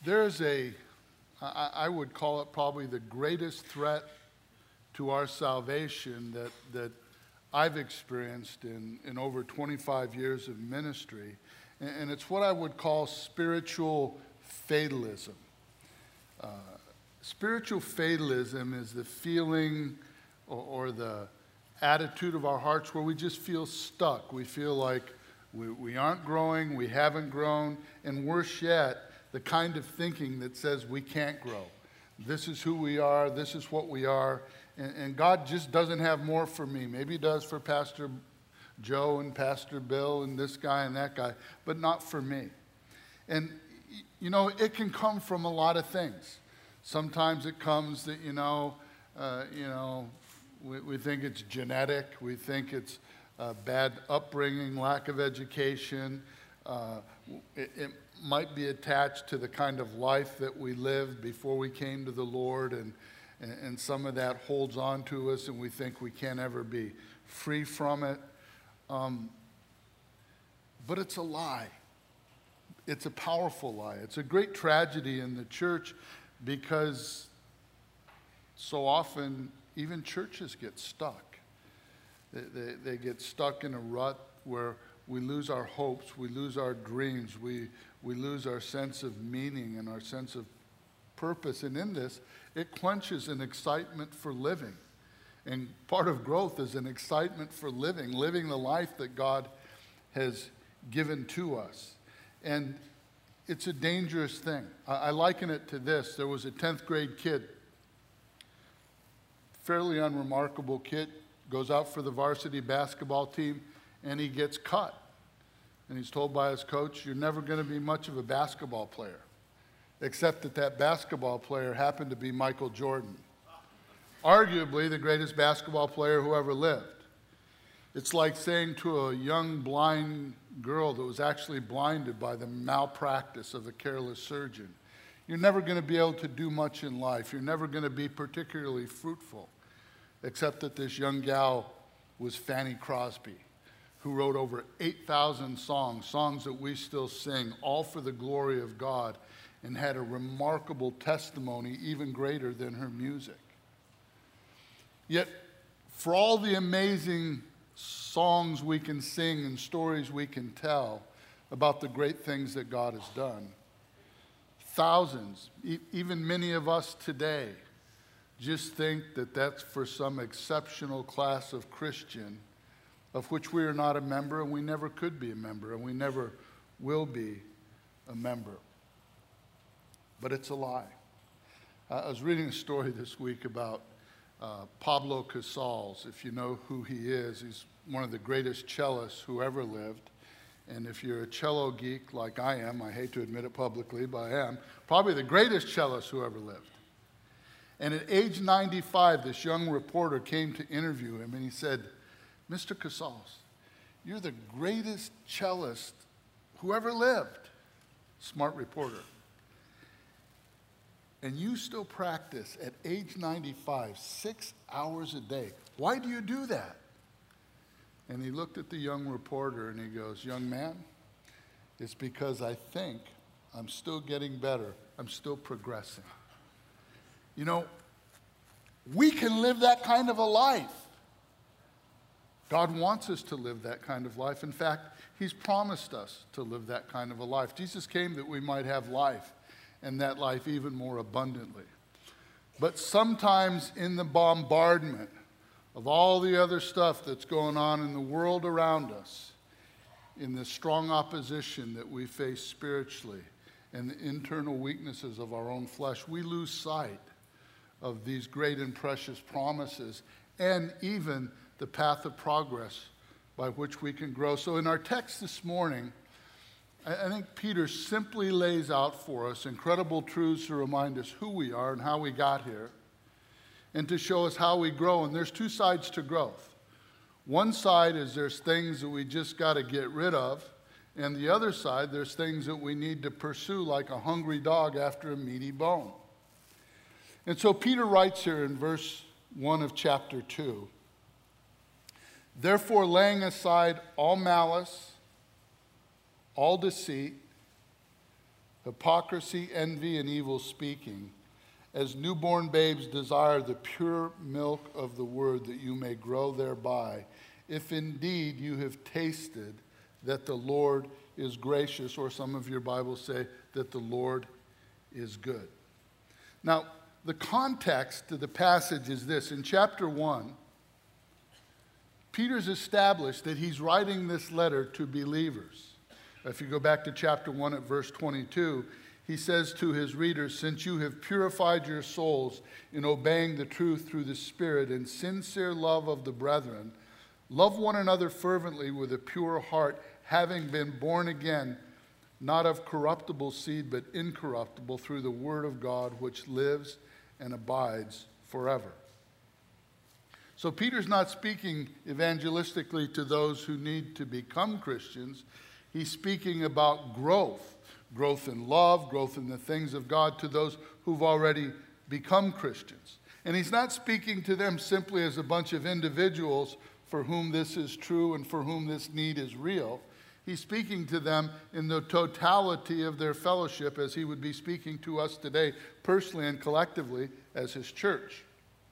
There's I would call it probably the greatest threat to our salvation that I've experienced in over 25 years of ministry. And it's what I would call spiritual fatalism. Spiritual fatalism is the feeling or the attitude of our hearts where we just feel stuck. We feel like we aren't growing, we haven't grown, and worse yet, the kind of thinking that says we can't grow. This is who we are, this is what we are, and God just doesn't have more for me. Maybe he does for Pastor Joe and Pastor Bill and this guy and that guy, but not for me. And, you know, it can come from a lot of things. Sometimes it comes that, we think it's genetic, we think it's bad upbringing, lack of education. It might be attached to the kind of life that we lived before we came to the Lord, and some of that holds on to us, and we think we can't ever be free from it. But it's a lie. It's a powerful lie. It's a great tragedy in the church because so often even churches get stuck. They get stuck in a rut where we lose our hopes, we lose our dreams, we lose our sense of meaning and our sense of purpose. And in this, it quenches an excitement for living. And part of growth is an excitement for living the life that God has given to us. And it's a dangerous thing. I liken it to this. There was a 10th grade kid, fairly unremarkable kid, goes out for the varsity basketball team, and he gets cut. And he's told by his coach, you're never going to be much of a basketball player, except that basketball player happened to be Michael Jordan, arguably the greatest basketball player who ever lived. It's like saying to a young blind girl that was actually blinded by the malpractice of a careless surgeon, you're never going to be able to do much in life. You're never going to be particularly fruitful, except that this young gal was Fanny Crosby, who wrote over 8,000 songs that we still sing, all for the glory of God, and had a remarkable testimony even greater than her music. Yet, for all the amazing songs we can sing and stories we can tell about the great things that God has done, thousands, even many of us today, just think that that's for some exceptional class of Christian of which we are not a member, and we never could be a member, and we never will be a member. But it's a lie. I was reading a story this week about Pablo Casals. If you know who he is, he's one of the greatest cellists who ever lived. And if you're a cello geek like I am, I hate to admit it publicly, but I am, probably the greatest cellist who ever lived. And at age 95, this young reporter came to interview him, and he said, Mr. Casals, you're the greatest cellist who ever lived. Smart reporter. And you still practice at age 95, 6 hours a day. Why do you do that? And he looked at the young reporter and he goes, young man, it's because I think I'm still getting better. I'm still progressing. You know, we can live that kind of a life. God wants us to live that kind of life. In fact, he's promised us to live that kind of a life. Jesus came that we might have life, and that life even more abundantly. But sometimes in the bombardment of all the other stuff that's going on in the world around us, in the strong opposition that we face spiritually, and the internal weaknesses of our own flesh, we lose sight of these great and precious promises, and even the path of progress by which we can grow. So in our text this morning, I think Peter simply lays out for us incredible truths to remind us who we are and how we got here, and to show us how we grow. And there's two sides to growth. One side is there's things that we just got to get rid of, and the other side, there's things that we need to pursue like a hungry dog after a meaty bone. And so Peter writes here in verse 1 of chapter 2, therefore, laying aside all malice, all deceit, hypocrisy, envy, and evil speaking. As newborn babes desire the pure milk of the word, that you may grow thereby, if indeed you have tasted that the Lord is gracious, or some of your Bibles say that the Lord is good. Now, the context to the passage is this. In chapter 1, Peter's established that he's writing this letter to believers. If you go back to chapter 1 at verse 22, he says to his readers, since you have purified your souls in obeying the truth through the Spirit in sincere love of the brethren, love one another fervently with a pure heart, having been born again, not of corruptible seed, but incorruptible, through the word of God, which lives and abides forever. So Peter's not speaking evangelistically to those who need to become Christians. He's speaking about growth in love, growth in the things of God to those who've already become Christians. And he's not speaking to them simply as a bunch of individuals for whom this is true and for whom this need is real. He's speaking to them in the totality of their fellowship, as he would be speaking to us today personally and collectively as his church.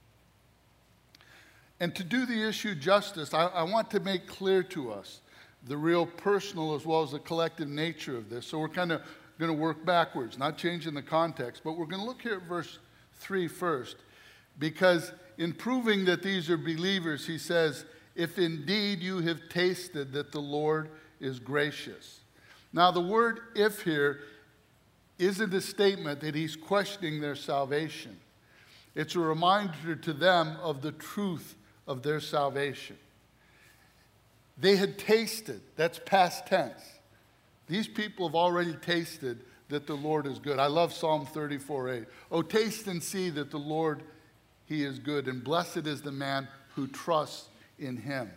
And to do the issue justice, I want to make clear to us the real personal as well as the collective nature of this. So we're kind of going to work backwards, not changing the context, but we're going to look here at verse 3 first, because in proving that these are believers, he says, if indeed you have tasted that the Lord is gracious. Now the word if here isn't a statement that he's questioning their salvation. It's a reminder to them of the truth of their salvation. They had tasted, that's past tense. These people have already tasted that the Lord is good. I love Psalm 34:8. Oh, taste and see that the Lord, he is good, and blessed is the man who trusts in him.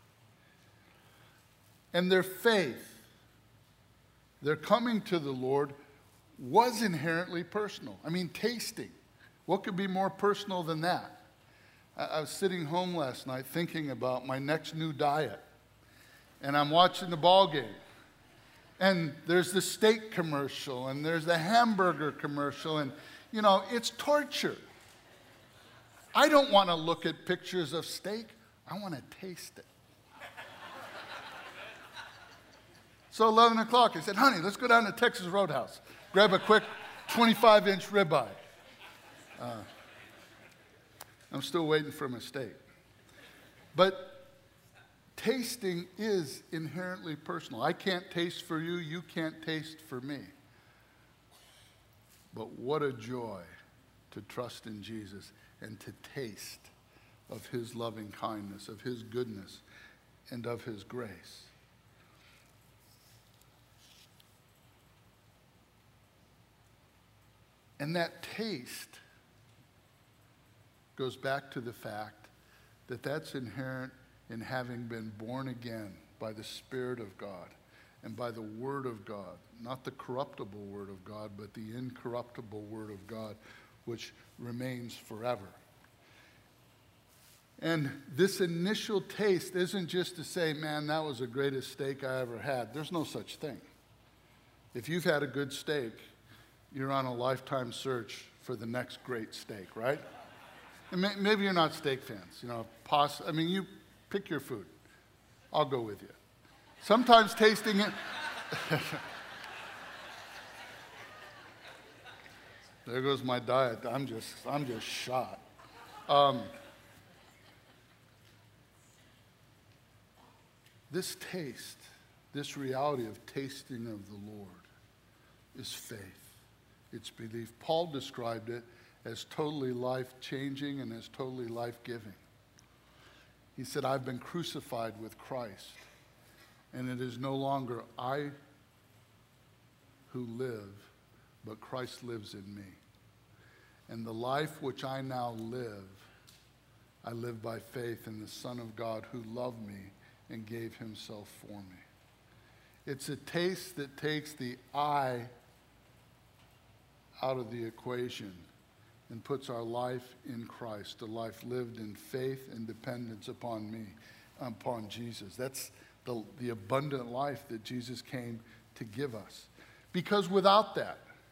And their faith, their coming to the Lord, was inherently personal. I mean, tasting. What could be more personal than that? I was sitting home last night thinking about my next new diet. And I'm watching the ball game. And there's the steak commercial, and there's the hamburger commercial, and, you know, it's torture. I don't want to look at pictures of steak. I want to taste it. So 11 o'clock, I said, honey, let's go down to Texas Roadhouse. Grab a quick 25-inch ribeye. I'm still waiting for my steak. But tasting is inherently personal. I can't taste for you. You can't taste for me. But what a joy to trust in Jesus and to taste of his loving kindness, of his goodness, and of his grace. And that taste goes back to the fact that that's inherent in having been born again by the Spirit of God and by the Word of God, not the corruptible Word of God, but the incorruptible Word of God, which remains forever. And this initial taste isn't just to say, man, that was the greatest steak I ever had. There's no such thing. If you've had a good steak, you're on a lifetime search for the next great steak, right? And maybe you're not steak fans. You know, you pick your food. I'll go with you. Sometimes tasting it. There goes my diet. I'm just shot. This taste, this reality of tasting of the Lord is faith. It's belief. Paul described it as totally life-changing and as totally life-giving. He said, I've been crucified with Christ, and it is no longer I who live, but Christ lives in me. And the life which I now live, I live by faith in the Son of God who loved me and gave himself for me. It's a taste that takes the I out of the equation and puts our life in Christ, a life lived in faith and dependence upon Jesus. That's the abundant life that Jesus came to give us. Because without that,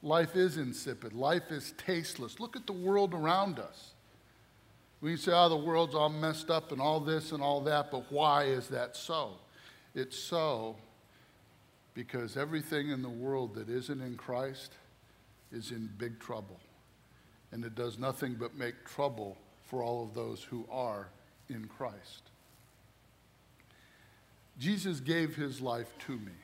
life is insipid. Life is tasteless. Look at the world around us. We can say, oh, the world's all messed up and all this and all that, but why is that so? It's so because everything in the world that isn't in Christ is in big trouble. And it does nothing but make trouble for all of those who are in Christ. Jesus gave his life to me.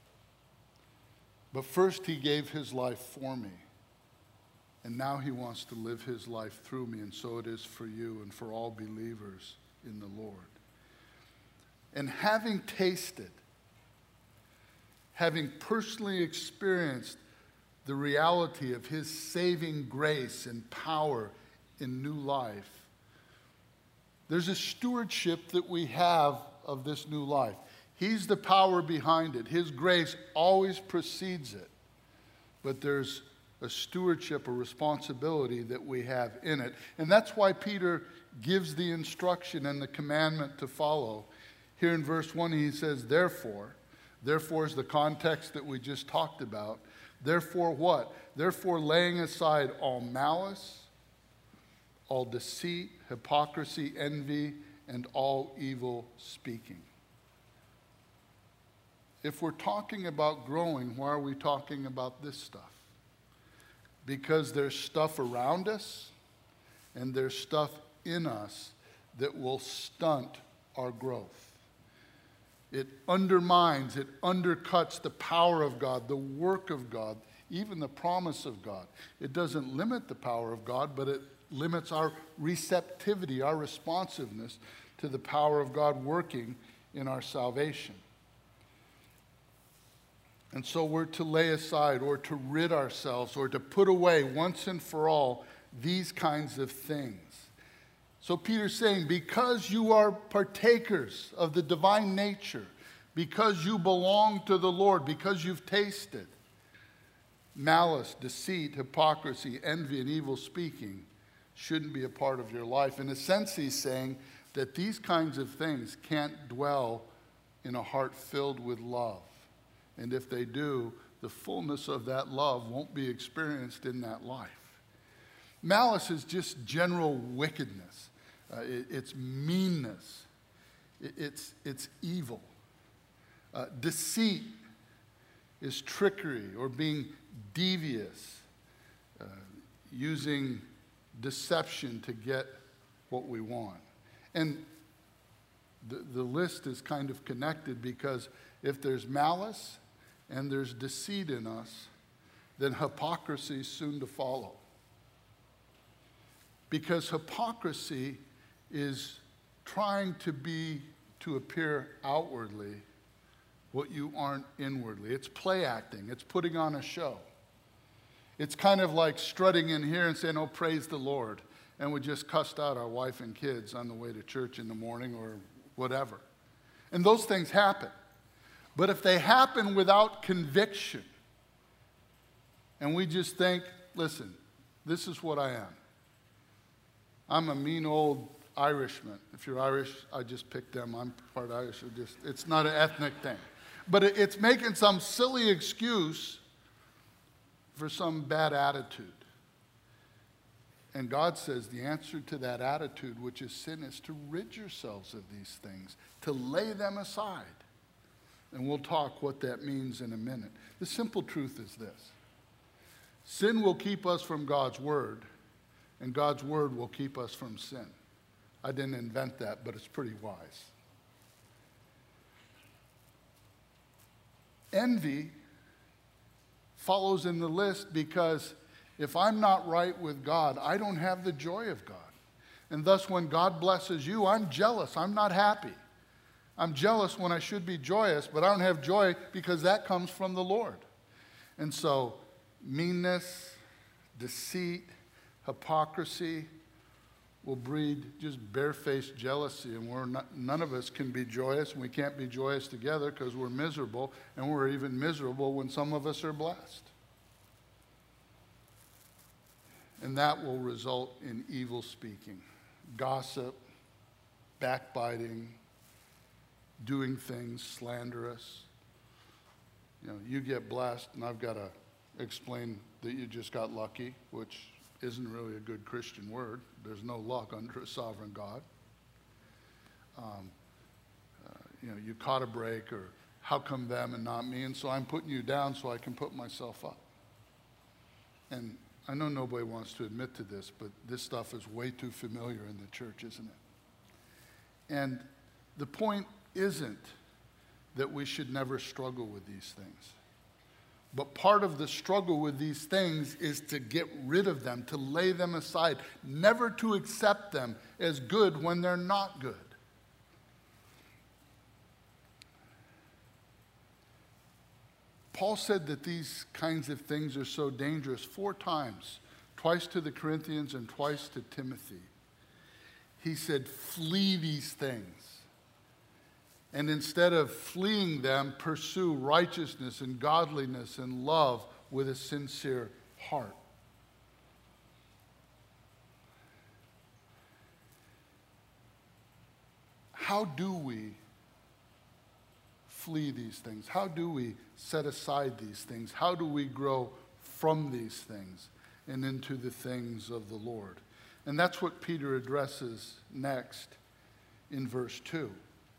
But first he gave his life for me. And now he wants to live his life through me, and so it is for you and for all believers in the Lord. And having tasted, having personally experienced the reality of his saving grace and power in new life, there's a stewardship that we have of this new life. He's the power behind it. His grace always precedes it. But there's a stewardship, a responsibility that we have in it. And that's why Peter gives the instruction and the commandment to follow. Here in verse 1, he says, therefore. Therefore is the context that we just talked about. Therefore what? Therefore laying aside all malice, all deceit, hypocrisy, envy, and all evil speaking. If we're talking about growing, why are we talking about this stuff? Because there's stuff around us and there's stuff in us that will stunt our growth. It undermines, it undercuts the power of God, the work of God, even the promise of God. It doesn't limit the power of God, but it limits our receptivity, our responsiveness to the power of God working in our salvation. And so we're to lay aside or to rid ourselves or to put away once and for all these kinds of things. So Peter's saying, because you are partakers of the divine nature, because you belong to the Lord, because you've tasted malice, deceit, hypocrisy, envy, and evil speaking shouldn't be a part of your life. In a sense, he's saying that these kinds of things can't dwell in a heart filled with love. And if they do, the fullness of that love won't be experienced in that life. Malice is just general wickedness. It's meanness. It's evil. Deceit is trickery or being devious, using deception to get what we want. And the list is kind of connected, because if there's malice and there's deceit in us, then hypocrisy is soon to follow. Because hypocrisy is trying to appear outwardly what you aren't inwardly. It's play acting. It's putting on a show. It's kind of like strutting in here and saying, oh, praise the Lord. And we just cussed out our wife and kids on the way to church in the morning or whatever. And those things happen. But if they happen without conviction, and we just think, listen, this is what I am. I'm a mean old Irishman. If you're Irish, I just picked them. I'm part Irish. It's not an ethnic thing. But it's making some silly excuse for some bad attitude. And God says the answer to that attitude, which is sin, is to rid yourselves of these things, to lay them aside. And we'll talk what that means in a minute. The simple truth is this: sin will keep us from God's word, and God's word will keep us from sin. I didn't invent that, but it's pretty wise. Envy follows in the list because if I'm not right with God, I don't have the joy of God. And thus, when God blesses you, I'm jealous. I'm not happy. I'm jealous when I should be joyous, but I don't have joy because that comes from the Lord. And so, meanness, deceit, hypocrisy will breed just barefaced jealousy, and none of us can be joyous, and we can't be joyous together because we're miserable, and we're even miserable when some of us are blessed. And that will result in evil speaking, gossip, backbiting, doing things slanderous. You know, you get blessed, and I've got a explain that you just got lucky, which isn't really a good Christian word. There's no luck under a sovereign God. You caught a break, or how come them and not me? And so I'm putting you down so I can put myself up. And I know nobody wants to admit to this, but this stuff is way too familiar in the church, isn't it? And the point isn't that we should never struggle with these things. But part of the struggle with these things is to get rid of them, to lay them aside, never to accept them as good when they're not good. Paul said that these kinds of things are so dangerous 4 times, twice to the Corinthians and twice to Timothy. He said, flee these things. And instead of fleeing them, pursue righteousness and godliness and love with a sincere heart. How do we flee these things? How do we set aside these things? How do we grow from these things and into the things of the Lord? And that's what Peter addresses next in verse 2.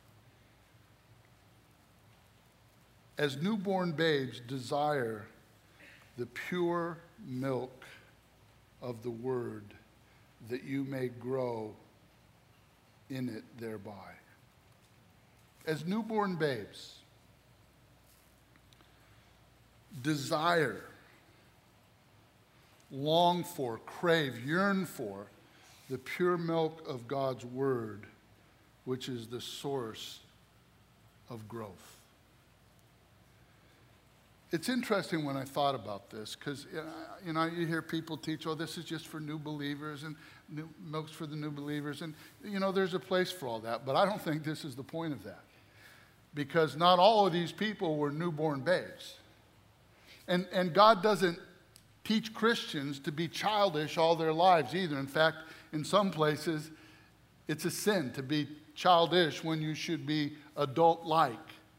As newborn babes, desire the pure milk of the word, that you may grow in it thereby. As newborn babes, desire, long for, crave, yearn for the pure milk of God's word, which is the source of growth. It's interesting when I thought about this, because you hear people teach, oh, this is just for new believers, and milk's for the new believers, and there's a place for all that, but I don't think this is the point of that, because not all of these people were newborn babes. And God doesn't teach Christians to be childish all their lives either. In fact, in some places, it's a sin to be childish when you should be adult-like.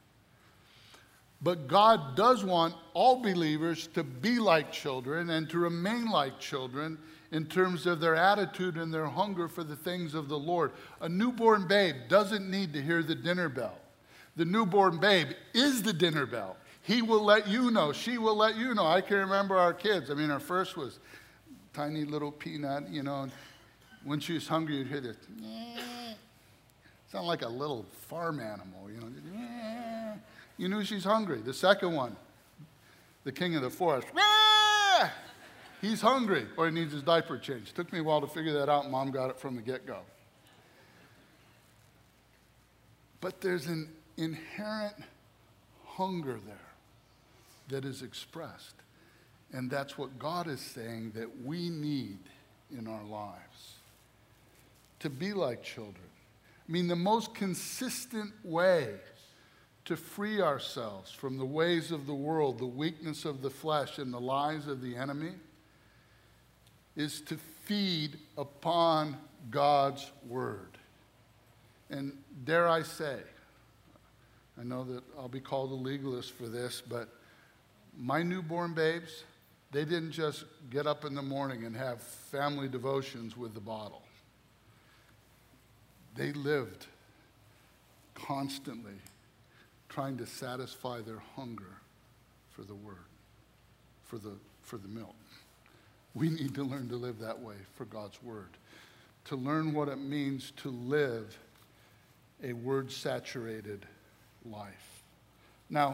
But God does want all believers to be like children and to remain like children in terms of their attitude and their hunger for the things of the Lord. A newborn babe doesn't need to hear the dinner bell. The newborn babe is the dinner bell. He will let you know. She will let you know. I can remember our kids. Our first was tiny little peanut, and when she was hungry, you'd hear this. Sound like a little farm animal, You knew she's hungry. The second one, the king of the forest. He's hungry, or he needs his diaper changed. Took me a while to figure that out. Mom got it from the get-go. But there's an inherent hunger there that is expressed. And that's what God is saying that we need in our lives. To be like children. The most consistent way to free ourselves from the ways of the world, the weakness of the flesh, and the lies of the enemy is to feed upon God's word. And dare I say, I know that I'll be called a legalist for this, but my newborn babes, they didn't just get up in the morning and have family devotions with the bottle. They lived constantly trying to satisfy their hunger for the word, for the milk. We need to learn to live that way for God's word, to learn what it means to live a word-saturated life. Now,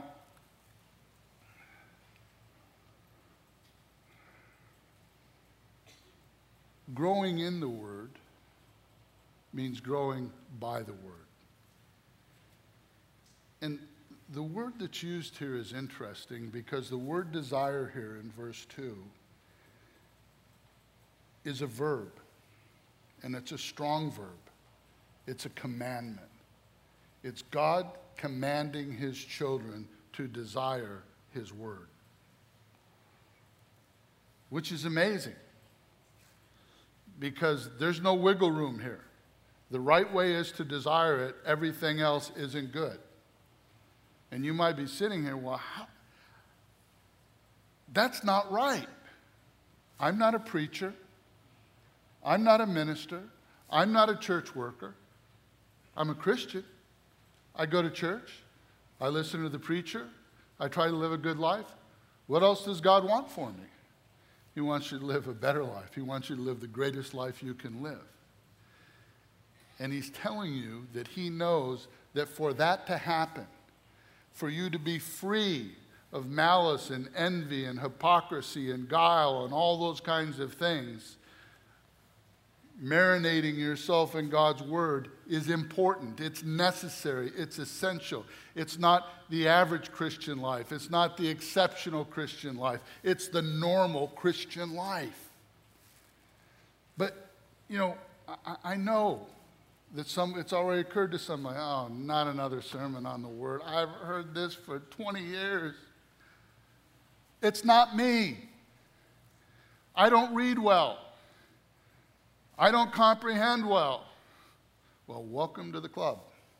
growing in the word means growing by the word. And the word that's used here is interesting because the word desire here in verse 2 is a verb, and it's a strong verb. It's a commandment. It's God commanding his children to desire his word, which is amazing because there's no wiggle room here. The right way is to desire it. Everything else isn't good. And you might be sitting here, well, That's not right. I'm not a preacher. I'm not a minister. I'm not a church worker. I'm a Christian. I go to church. I listen to the preacher. I try to live a good life. What else does God want for me? He wants you to live a better life. He wants you to live the greatest life you can live. And he's telling you that he knows that for that to happen, for you to be free of malice and envy and hypocrisy and guile and all those kinds of things, marinating yourself in God's word is important. It's necessary. It's essential. It's not the average Christian life. It's not the exceptional Christian life. It's the normal Christian life. But, you know, I know that it's already occurred to some, like, oh, not another sermon on the word. I've heard this for 20 years. It's not me. I don't read well. I don't comprehend well. Well, welcome to the club.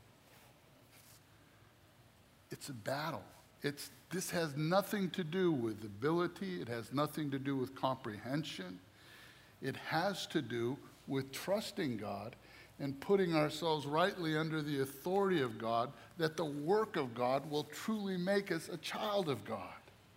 It's a battle. This has nothing to do with ability. It has nothing to do with comprehension. It has to do with trusting God and putting ourselves rightly under the authority of God, that the work of God will truly make us a child of God.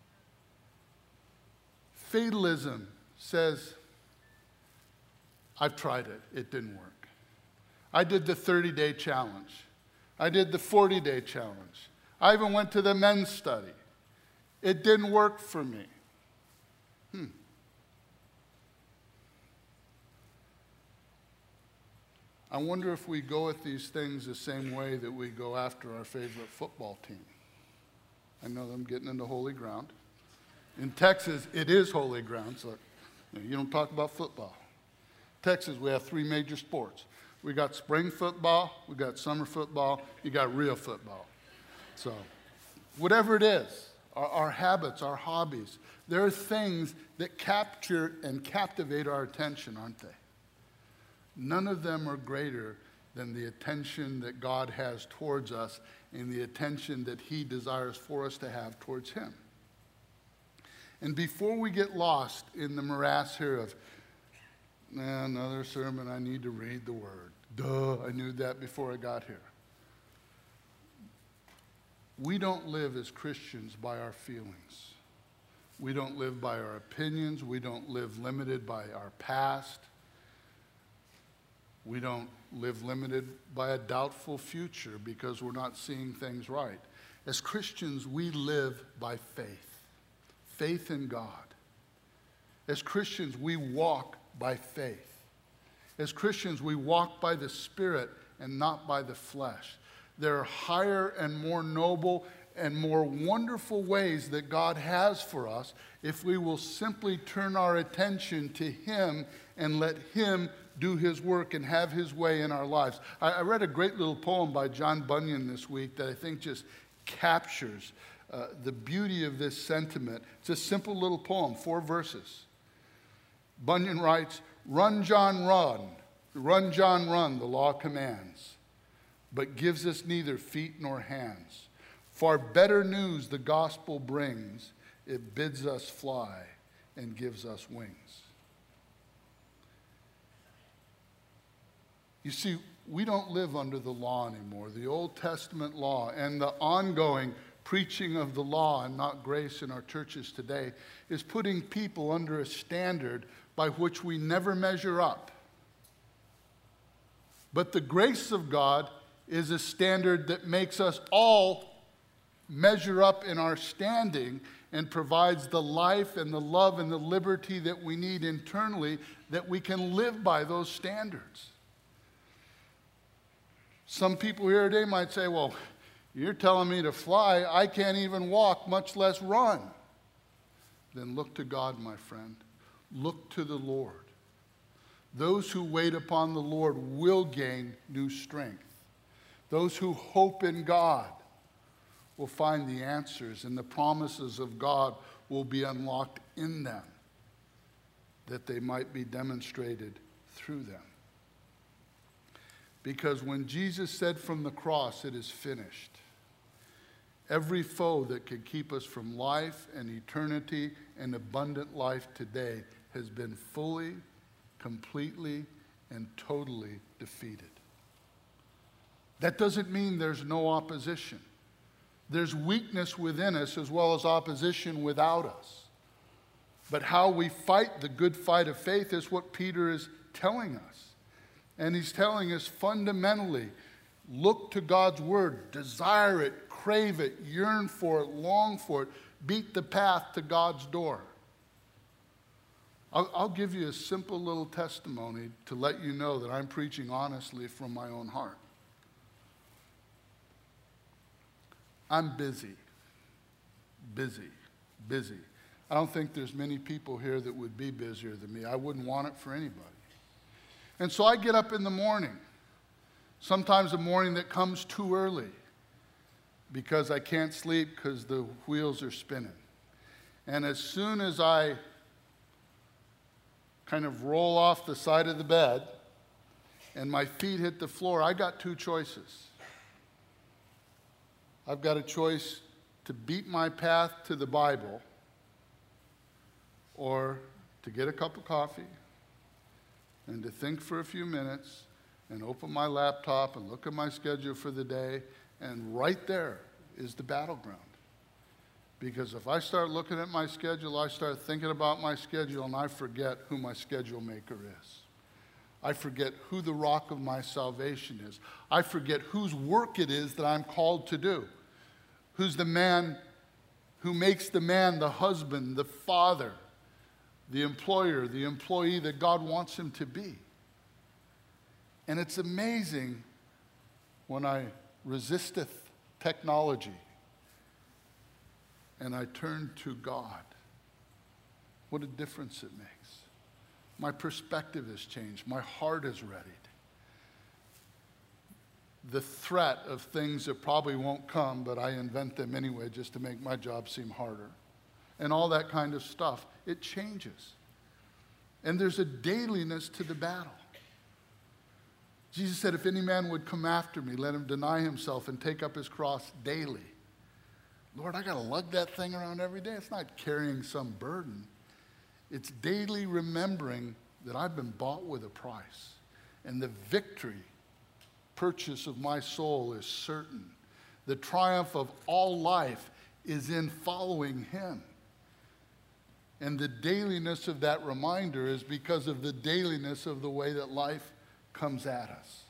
Fatalism says, I've tried it. It didn't work. I did the 30-day challenge. I did the 40-day challenge. I even went to the men's study. It didn't work for me. I wonder if we go at these things the same way that we go after our favorite football team. I know I'm getting into holy ground. In Texas, it is holy ground, so you don't talk about football. Texas, we have 3 major sports. We got spring football, we got summer football, you got real football. So whatever it is, our habits, our hobbies, there are things that capture and captivate our attention, aren't they? None of them are greater than the attention that God has towards us and the attention that he desires for us to have towards him. And before we get lost in the morass here of, another sermon, I need to read the word. Duh, I knew that before I got here. We don't live as Christians by our feelings. We don't live by our opinions. We don't live limited by our past. We don't live limited by a doubtful future because we're not seeing things right. As Christians, we live by faith. Faith in God. As Christians, we walk by faith. As Christians, we walk by the Spirit and not by the flesh. There are higher and more noble and more wonderful ways that God has for us if we will simply turn our attention to him and let him do his work and have his way in our lives. I read a great little poem by John Bunyan this week that I think just captures the beauty of this sentiment. It's a simple little poem, 4 verses. Bunyan writes, "Run, John, run. Run, John, run, the law commands, but gives us neither feet nor hands. Far better news the gospel brings. It bids us fly and gives us wings." You see, we don't live under the law anymore. The Old Testament law and the ongoing preaching of the law and not grace in our churches today is putting people under a standard by which we never measure up. But the grace of God is a standard that makes us all measure up in our standing and provides the life and the love and the liberty that we need internally, that we can live by those standards. Some people here today might say, well, you're telling me to fly. I can't even walk, much less run. Then look to God, my friend. Look to the Lord. Those who wait upon the Lord will gain new strength. Those who hope in God will find the answers, and the promises of God will be unlocked in them, that they might be demonstrated through them. Because when Jesus said from the cross, "It is finished," Every foe that could keep us from life and eternity and abundant life today has been fully, completely, and totally defeated. That doesn't mean there's no opposition. There's weakness within us as well as opposition without us. But how we fight the good fight of faith is what Peter is telling us. And he's telling us fundamentally, look to God's word, desire it, crave it, yearn for it, long for it, beat the path to God's door. I'll give you a simple little testimony to let you know that I'm preaching honestly from my own heart. I'm busy. I don't think there's many people here that would be busier than me. I wouldn't want it for anybody. And so I get up in the morning, sometimes a morning that comes too early because I can't sleep because the wheels are spinning. And as soon as I kind of roll off the side of the bed and my feet hit the floor, I got two choices. I've got a choice to beat my path to the Bible or to get a cup of coffee and to think for a few minutes and open my laptop and look at my schedule for the day, and right there is the battleground. Because if I start looking at my schedule, I start thinking about my schedule, and I forget who my schedule maker is. I forget who the rock of my salvation is. I forget whose work it is that I'm called to do. Who's the man who makes the man the husband, the father, the employer, the employee that God wants him to be. And it's amazing when I resisteth technology and I turn to God, what a difference it makes. My perspective has changed. My heart is readied. The threat of things that probably won't come, but I invent them anyway just to make my job seem harder, and all that kind of stuff, it changes. And there's a dailiness to the battle. Jesus said, if any man would come after me, let him deny himself and take up his cross daily. Lord, I got to lug that thing around every day. It's not carrying some burden. It's daily remembering that I've been bought with a price. And the victory, purchase of my soul is certain. The triumph of all life is in following him. And the dailiness of that reminder is because of the dailiness of the way that life comes at us.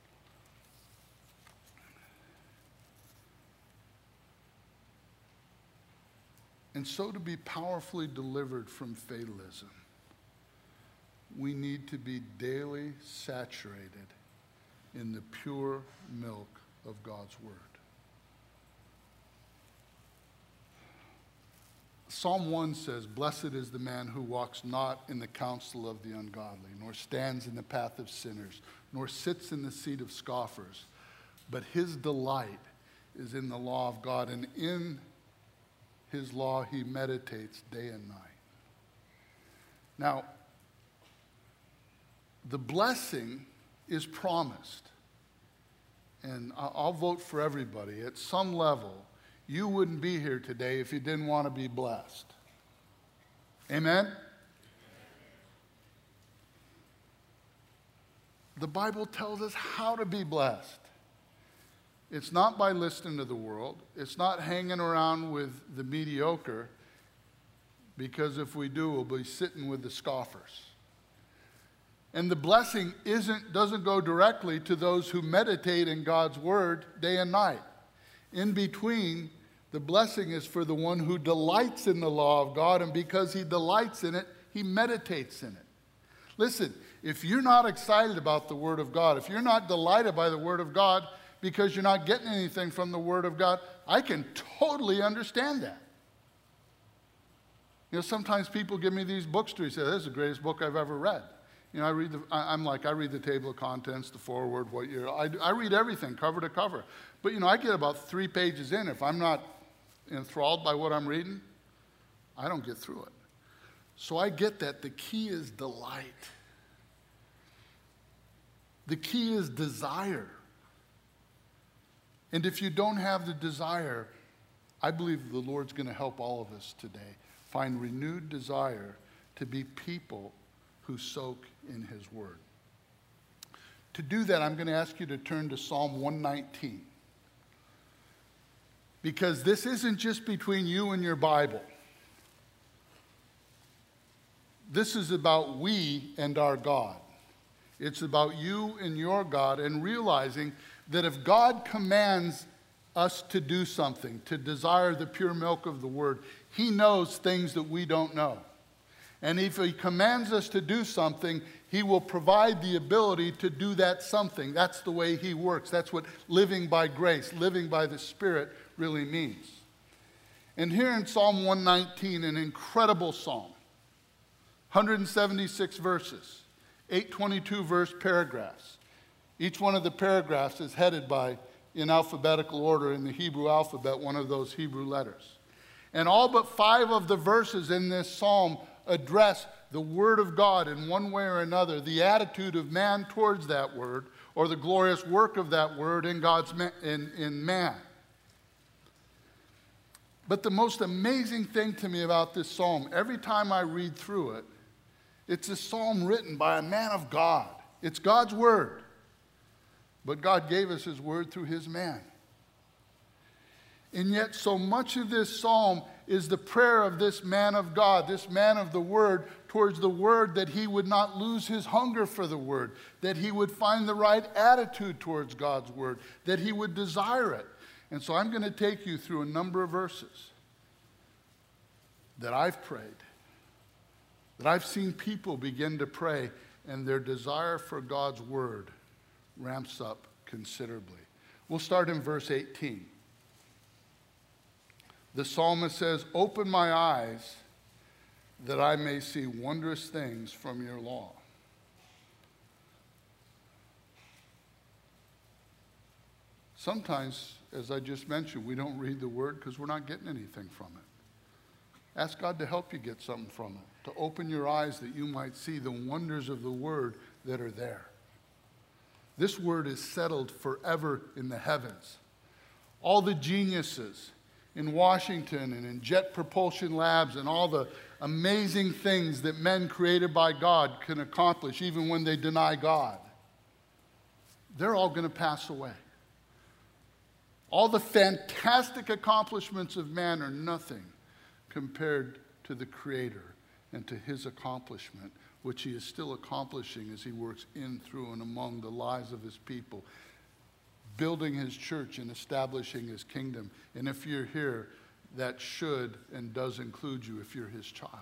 And so to be powerfully delivered from fatalism, we need to be daily saturated in the pure milk of God's word. Psalm 1 says, blessed is the man who walks not in the counsel of the ungodly, nor stands in the path of sinners, nor sits in the seat of scoffers, but his delight is in the law of God, and in his law he meditates day and night. Now, the blessing is promised, and I'll vote for everybody. At some level, you wouldn't be here today if you didn't want to be blessed. Amen? The Bible tells us how to be blessed. It's not by listening to the world. It's not hanging around with the mediocre, because if we do, we'll be sitting with the scoffers. And the blessing doesn't go directly to those who meditate in God's word day and night. In between, the blessing is for the one who delights in the law of God, and because he delights in it, he meditates in it. Listen, if you're not excited about the word of God, if you're not delighted by the word of God because you're not getting anything from the word of God, I can totally understand that. You know, sometimes people give me these books to read. Say, this is the greatest book I've ever read. You know, I read the table of contents, the foreword, I read everything cover to cover. But, you know, I get about 3 pages in. If I'm not enthralled by what I'm reading, I don't get through it. So I get that. The key is delight. The key is desire. And if you don't have the desire, I believe the Lord's going to help all of us today find renewed desire to be people who soak in his word. To do that, I'm going to ask you to turn to Psalm 119. Because this isn't just between you and your Bible. This is about we and our God. It's about you and your God, and realizing that if God commands us to do something, to desire the pure milk of the word, he knows things that we don't know. And if he commands us to do something, he will provide the ability to do that something. That's the way he works. That's what living by grace, living by the Spirit really means. And here in Psalm 119, an incredible psalm, 176 verses, 822 verse paragraphs. Each one of the paragraphs is headed by, in alphabetical order in the Hebrew alphabet, one of those Hebrew letters. And all but 5 of the verses in this psalm address the word of God in one way or another, the attitude of man towards that word, or the glorious work of that word in in man. But the most amazing thing to me about this psalm, every time I read through it, it's a psalm written by a man of God. It's God's word. But God gave us his word through his man. And yet so much of this psalm is the prayer of this man of God, this man of the word, towards the word, that he would not lose his hunger for the word, that he would find the right attitude towards God's word, that he would desire it. And so I'm going to take you through a number of verses that I've prayed, that I've seen people begin to pray, and their desire for God's word ramps up considerably. We'll start in verse 18. The psalmist says, "Open my eyes that I may see wondrous things from your law." Sometimes, as I just mentioned, we don't read the word because we're not getting anything from it. Ask God to help you get something from it, to open your eyes that you might see the wonders of the word that are there. This word is settled forever in the heavens. All the geniuses in Washington and in jet propulsion labs and all the amazing things that men created by God can accomplish even when they deny God, they're all going to pass away. All the fantastic accomplishments of man are nothing compared to the Creator and to his accomplishment, which he is still accomplishing as he works in, through, and among the lives of his people, building his church and establishing his kingdom. And if you're here, that should and does include you if you're his child.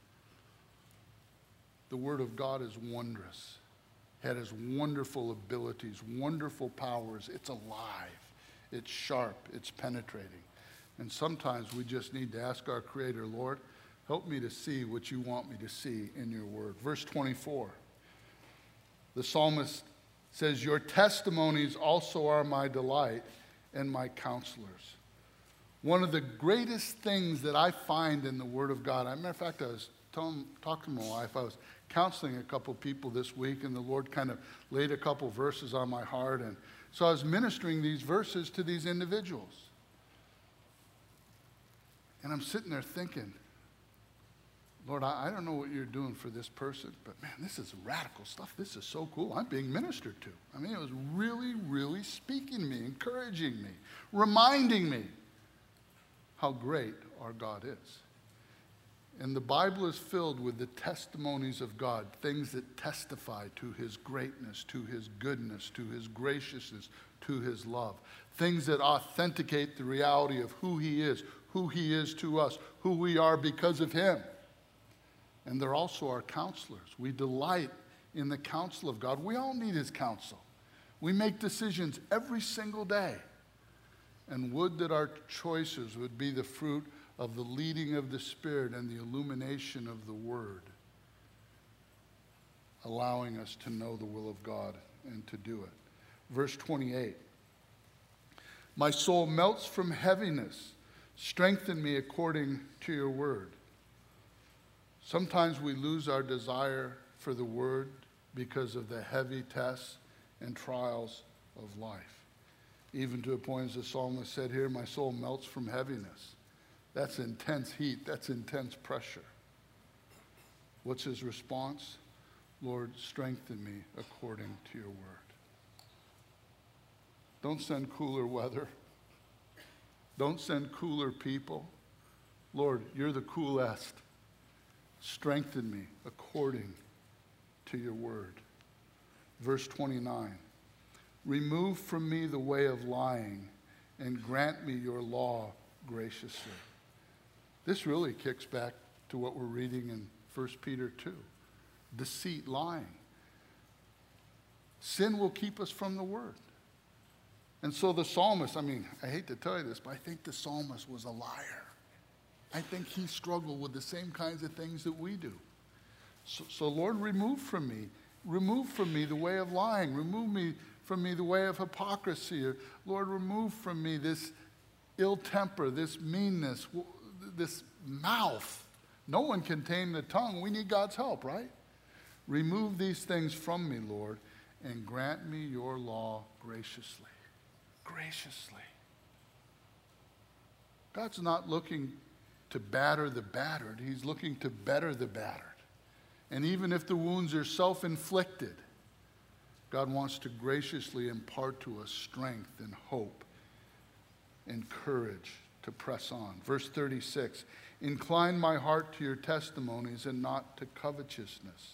The word of God is wondrous. It has wonderful abilities, wonderful powers. It's alive. It's sharp. It's penetrating. And sometimes we just need to ask our Creator, Lord, help me to see what you want me to see in your word. Verse 24. The psalmist says, "Your testimonies also are my delight and my counselors." One of the greatest things that I find in the Word of God, as a matter of fact, I was talking to my wife, I was counseling a couple people this week, and the Lord kind of laid a couple verses on my heart, and so I was ministering these verses to these individuals. And I'm sitting there thinking, Lord, I don't know what you're doing for this person, but man, this is radical stuff. This is so cool. I'm being ministered to. I mean, it was really, really speaking to me, encouraging me, reminding me how great our God is. And the Bible is filled with the testimonies of God, things that testify to his greatness, to his goodness, to his graciousness, to his love. Things that authenticate the reality of who he is to us, who we are because of him. And they're also our counselors. We delight in the counsel of God. We all need his counsel. We make decisions every single day. And would that our choices would be the fruit of the leading of the Spirit and the illumination of the Word, allowing us to know the will of God and to do it. Verse 28. "My soul melts from heaviness. Strengthen me according to your word." Sometimes we lose our desire for the word because of the heavy tests and trials of life. even to a point, as the psalmist said here, my soul melts from heaviness. That's intense heat. That's intense pressure. What's his response? Lord, strengthen me according to your word. Don't send cooler weather. Don't send cooler people. Lord, you're the coolest. Strengthen me according to your word. Verse 29. Remove from me the way of lying and grant me your law graciously. This really kicks back to what we're reading in 1 Peter 2. Deceit, lying. Sin will keep us from the word. And so the psalmist, I hate to tell you this, but I think the psalmist was a liar. I think he struggled with the same kinds of things that we do. So Lord, remove from me the way of lying. Remove from me the way of hypocrisy. Or, Lord, remove from me this ill temper, this meanness, this mouth. No one can tame the tongue. We need God's help, right? Remove these things from me, Lord, and grant me your law graciously. Graciously. God's not looking to batter the battered. He's looking to better the battered. And even if the wounds are self-inflicted, God wants to graciously impart to us strength and hope and courage to press on. Verse 36, incline my heart to your testimonies and not to covetousness.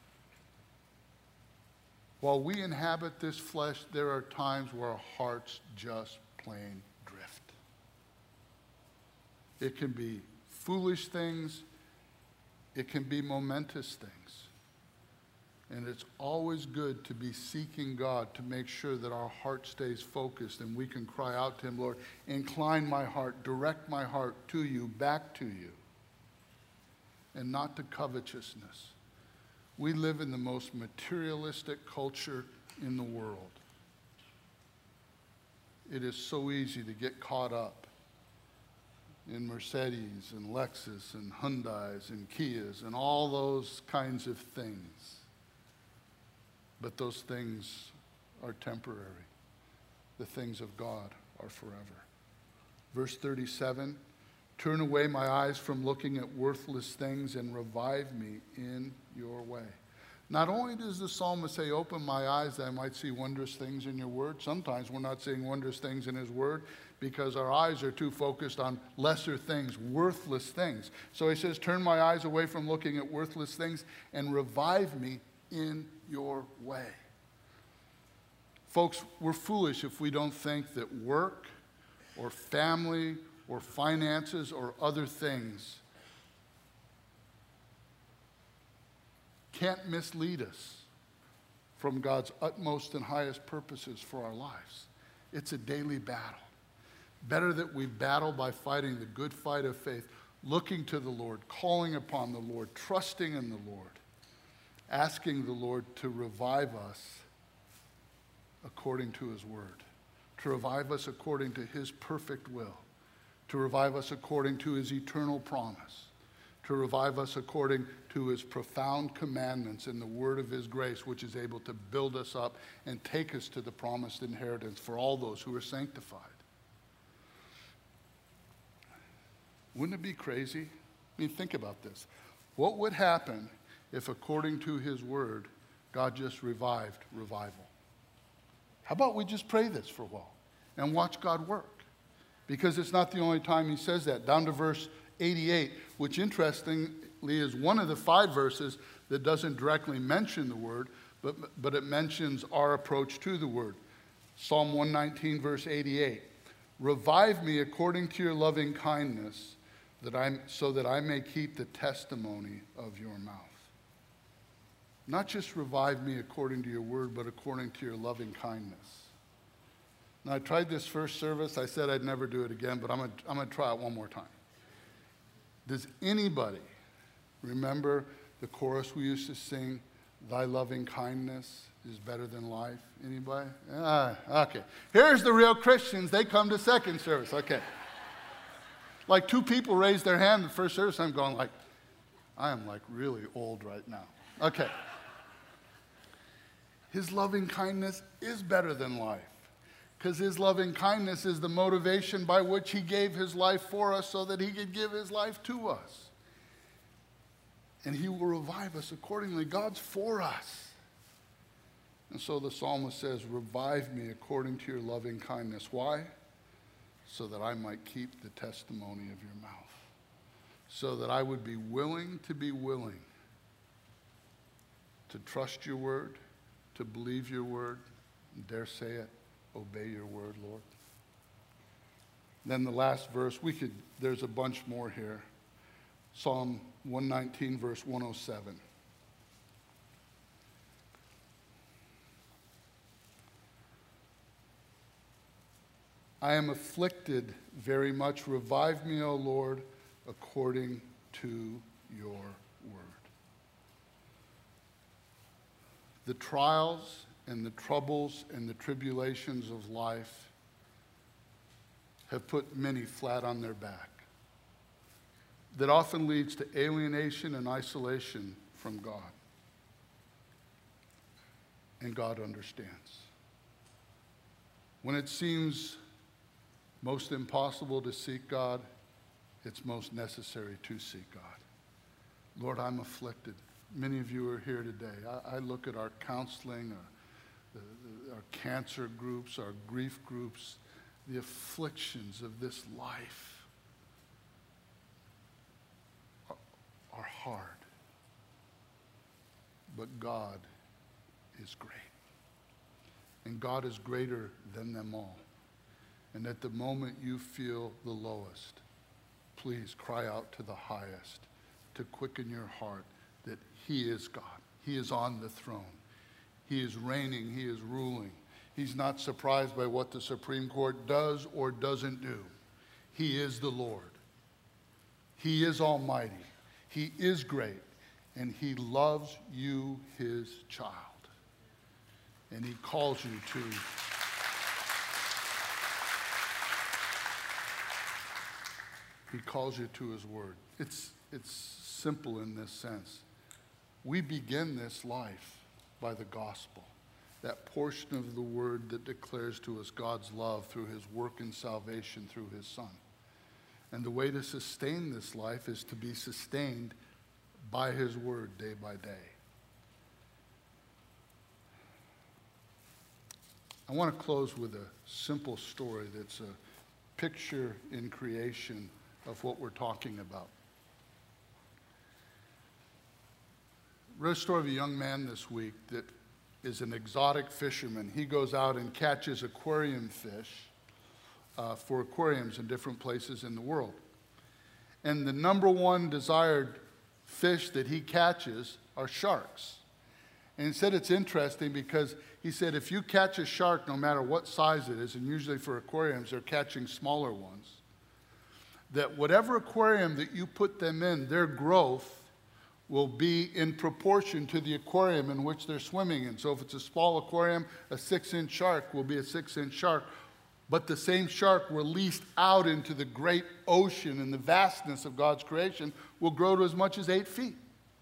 While we inhabit this flesh, there are times where our hearts just plain drift. It can be foolish things. It can be momentous things. And it's always good to be seeking God to make sure that our heart stays focused and we can cry out to him, Lord, incline my heart, direct my heart to you, back to you, and not to covetousness. We live in the most materialistic culture in the world. It is so easy to get caught up in Mercedes and Lexus and Hyundais and Kias and all those kinds of things. But those things are temporary. The things of God are forever. Verse 37, turn away my eyes from looking at worthless things and revive me in your way. Not only does the psalmist say, open my eyes that I might see wondrous things in your word. Sometimes we're not seeing wondrous things in his word because our eyes are too focused on lesser things, worthless things. So he says, turn my eyes away from looking at worthless things and revive me in your way. Folks, we're foolish if we don't think that work or family or finances or other things can't mislead us from God's utmost and highest purposes for our lives. It's a daily battle. Better that we battle by fighting the good fight of faith, looking to the Lord, calling upon the Lord, trusting in the Lord, asking the Lord to revive us according to his word, to revive us according to his perfect will, to revive us according to his eternal promise, to revive us according to his profound commandments in the word of his grace, which is able to build us up and take us to the promised inheritance for all those who are sanctified. Wouldn't it be crazy? Think about this. What would happen if, according to his word, God just revived revival? How about we just pray this for a while and watch God work? Because it's not the only time he says that. Down to verse 88, which interestingly is one of the 5 verses that doesn't directly mention the word, but it mentions our approach to the word. Psalm 119, verse 88. Revive me according to your loving kindness, so that I may keep the testimony of your mouth. Not just revive me according to your word, but according to your loving kindness. Now, I tried this first service. I said I'd never do it again, but I'm going to try it one more time. Does anybody remember the chorus we used to sing, thy loving kindness is better than life? Anybody? Okay. Here's the real Christians. They come to second service. Okay. Like 2 people raised their hand in the first service. I'm going like, I am like really old right now. Okay. His loving kindness is better than life. because his loving kindness is the motivation by which he gave his life for us so that he could give his life to us. And he will revive us accordingly. God's for us. And so the psalmist says, revive me according to your loving kindness. Why? So that I might keep the testimony of your mouth. So that I would be willing to trust your word, to believe your word, and dare say it, obey your word, Lord. Then the last verse, there's a bunch more here. Psalm 119, verse 107. I am afflicted very much. Revive me, O Lord, according to your word. The trials and the troubles and the tribulations of life have put many flat on their back. That often leads to alienation and isolation from God. And God understands. When it seems most impossible to seek God, it's most necessary to seek God. Lord, I'm afflicted. Many of you are here today. I look at our counseling, our cancer groups, our grief groups, the afflictions of this life are hard. But God is great. And God is greater than them all. And at the moment you feel the lowest, please cry out to the highest to quicken your heart that he is God. He is on the throne. He is reigning. He is ruling. He's not surprised by what the Supreme Court does or doesn't do. He is the Lord. He is almighty. He is great. And he loves you, his child. And he calls you to his word. It's simple in this sense. We begin this life by the gospel, that portion of the word that declares to us God's love through his work in salvation through his Son. And the way to sustain this life is to be sustained by his word day by day. I want to close with a simple story that's a picture in creation of what we're talking about. Read a story of a young man this week that is an exotic fisherman. He goes out and catches aquarium fish for aquariums in different places in the world. And the number one desired fish that he catches are sharks. And he said it's interesting because he said if you catch a shark, no matter what size it is, and usually for aquariums they're catching smaller ones, that whatever aquarium that you put them in, their growth will be in proportion to the aquarium in which they're swimming in. So if it's a small aquarium, a 6-inch shark will be a 6-inch shark. But the same shark released out into the great ocean and the vastness of God's creation will grow to as much as 8 feet.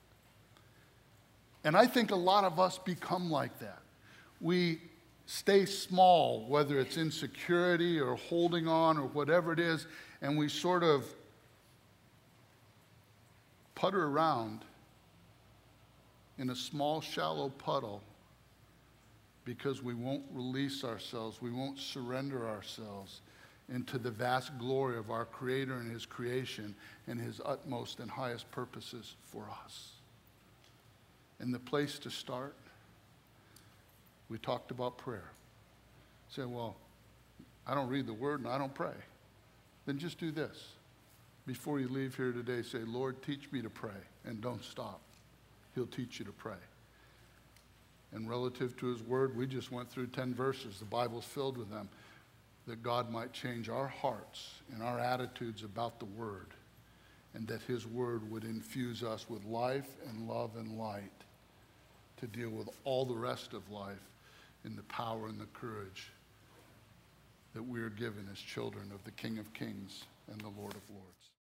And I think a lot of us become like that. We stay small, whether it's insecurity or holding on or whatever it is, and we sort of putter around in a small, shallow puddle because we won't release ourselves, we won't surrender ourselves into the vast glory of our Creator and his creation and his utmost and highest purposes for us. And the place to start, we talked about prayer. Say, well, I don't read the word and I don't pray. Then just do this. Before you leave here today, say, Lord, teach me to pray, and don't stop. He'll teach you to pray. And relative to his word, we just went through 10 verses. The Bible's filled with them. That God might change our hearts and our attitudes about the word. And that his word would infuse us with life and love and light to deal with all the rest of life in the power and the courage that we are given as children of the King of Kings and the Lord of Lords.